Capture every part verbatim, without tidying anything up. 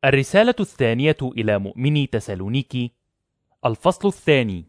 الرسالة الثانية إلى مؤمني تسالونيكي، الفصل الثاني.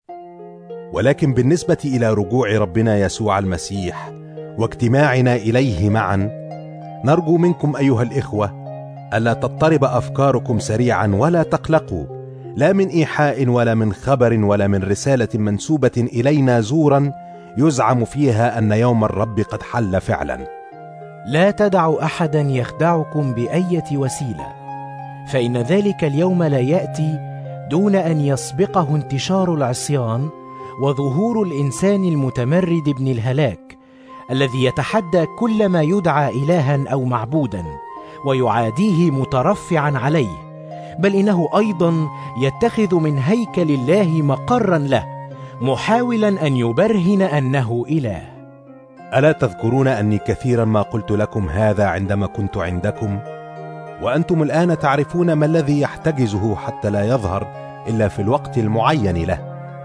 ولكن بالنسبة إلى رجوع ربنا يسوع المسيح واجتماعنا إليه معا، نرجو منكم أيها الإخوة ألا تضطرب أفكاركم سريعا ولا تقلقوا، لا من إيحاء ولا من خبر ولا من رسالة منسوبة إلينا زورا يزعم فيها أن يوم الرب قد حل فعلا. لا تدعوا أحدا يخدعكم بأية وسيلة، فإن ذلك اليوم لا يأتي دون أن يسبقه انتشار العصيان وظهور الإنسان المتمرد ابن الهلاك، الذي يتحدى كل ما يدعى إلها أو معبودا ويعاديه مترفعا عليه، بل إنه أيضا يتخذ من هيكل الله مقرا له، محاولا أن يبرهن أنه إله. ألا تذكرون أني كثيرا ما قلت لكم هذا عندما كنت عندكم؟ وأنتم الآن تعرفون ما الذي يحتجزه حتى لا يظهر إلا في الوقت المعين له.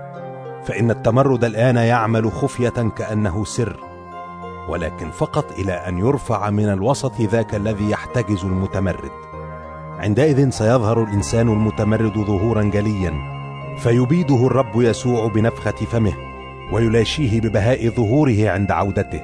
فإن التمرد الآن يعمل خفية كأنه سر، ولكن فقط إلى أن يرفع من الوسط ذاك الذي يحتجز المتمرد. عندئذ سيظهر الإنسان المتمرد ظهورا جليا، فيبيده الرب يسوع بنفخة فمه ويلاشيه ببهاء ظهوره عند عودته.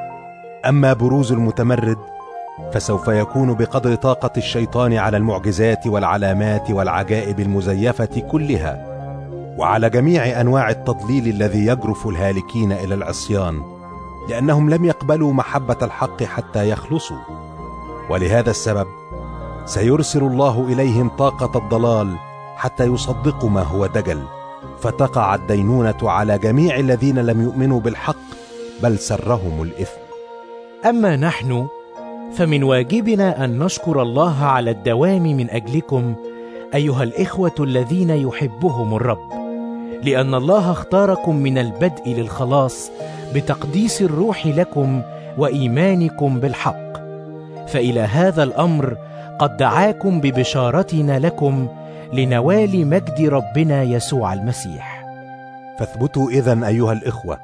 أما بروز المتمرد فسوف يكون بقدر طاقة الشيطان على المعجزات والعلامات والعجائب المزيفة كلها، وعلى جميع أنواع التضليل الذي يجرف الهالكين إلى العصيان، لأنهم لم يقبلوا محبة الحق حتى يخلصوا. ولهذا السبب سيرسل الله إليهم طاقة الضلال حتى يصدقوا ما هو دجل، فتقع الدينونة على جميع الذين لم يؤمنوا بالحق بل سرهم الإثم. أما نحن فمن واجبنا أن نشكر الله على الدوام من أجلكم أيها الإخوة الذين يحبهم الرب، لأن الله اختاركم من البدء للخلاص بتقديس الروح لكم وإيمانكم بالحق. فإلى هذا الأمر قد دعاكم ببشارتنا لكم لنوال مجد ربنا يسوع المسيح. فاثبتوا إذن أيها الإخوة،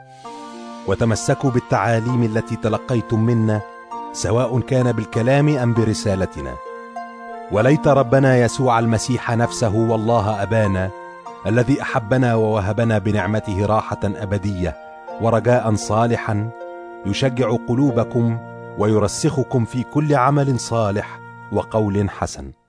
وتمسكوا بالتعاليم التي تلقيتم منا، سواء كان بالكلام أم برسالتنا. وليت ربنا يسوع المسيح نفسه والله أبانا الذي أحبنا ووهبنا بنعمته راحة أبدية ورجاء صالحا يشجع قلوبكم ويرسخكم في كل عمل صالح وقول حسن.